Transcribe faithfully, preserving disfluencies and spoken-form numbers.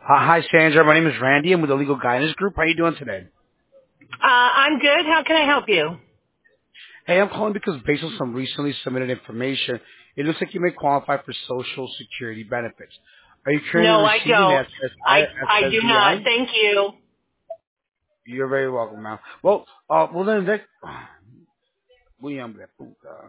Uh, hi, Sandra. My name is Randy. I'm with the Legal Guidance Group. How are you doing today? Uh, I'm good. How can I help you? Hey, I'm calling because based on some recently submitted information, it looks like you may qualify for Social Security benefits. Are you currently No, I receiving don't. I I do not. S S I? Thank you. You're very welcome, ma'am. Well, uh, well then, that, William, that, uh,